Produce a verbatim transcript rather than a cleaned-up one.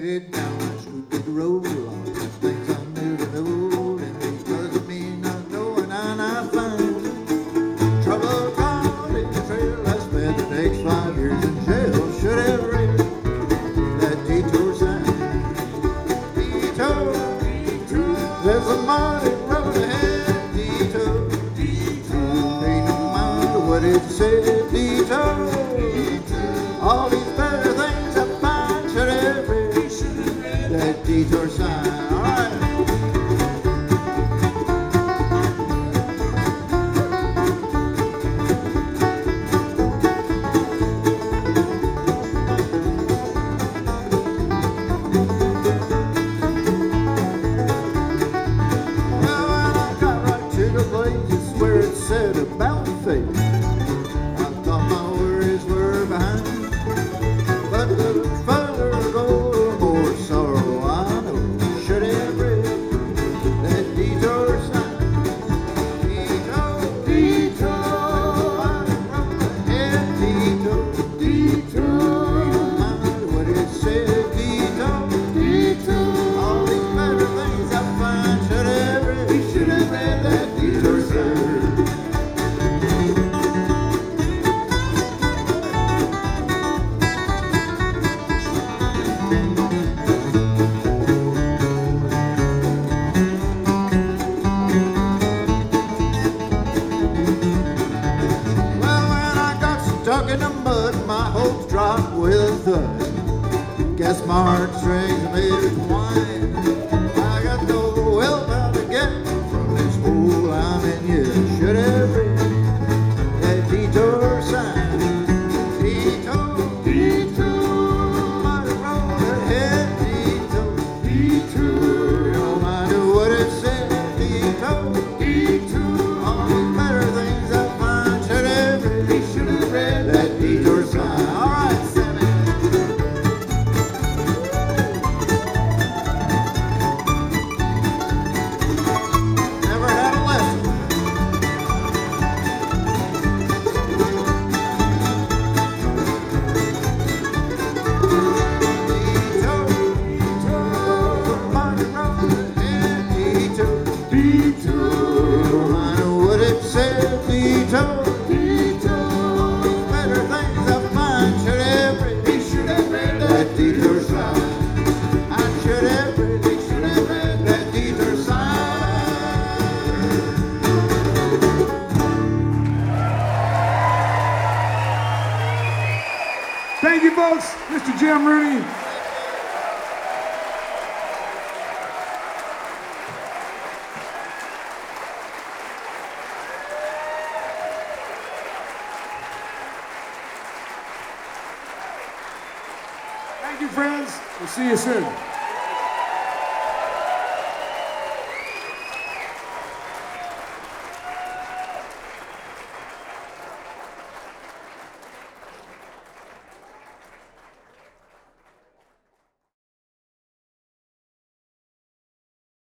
headed down that crooked road. All the things I never know, and because of me not knowing, and I find trouble caught in the trail. I spent the next five years in jail. Should have read that detour sign. Detour, detour. There's a mighty road ahead. Detour, detour. Ain't no mind what it said. Detour, detour. All these better things I find. Should have read that detour sign. All right. Said about fate, I thought my worries were behind, but the further I go, the more sorrow I know. Should have read that detour sign. Detour, detour, yeah, detour, detour. Ain't mind what it said. Detour, detour. All these better things I find. Should have read, we should have read that detour sign. Stuck in the mud, my hopes dropped with a thud. Guess my heartstrings made it whine. I got no help out to get from this hole I'm in. Yeah, should have read that detour sign. Detour, detour, might have rolled ahead. Detour, detour, no matter what it said. Detour, detour, all these better things I find. Should have read, should have read that detour sign. All right, Sammy. Never had a lesson. Detour, detour, mighty road ahead. Detour, detour, no matter what it said. Detour, detour, these better things I find. Should have read, he should have read that detour sign. I should have read, he should have read that detour sign. Thank you, folks. Mister Jim Rooney. Thank you, friends. We'll see you soon.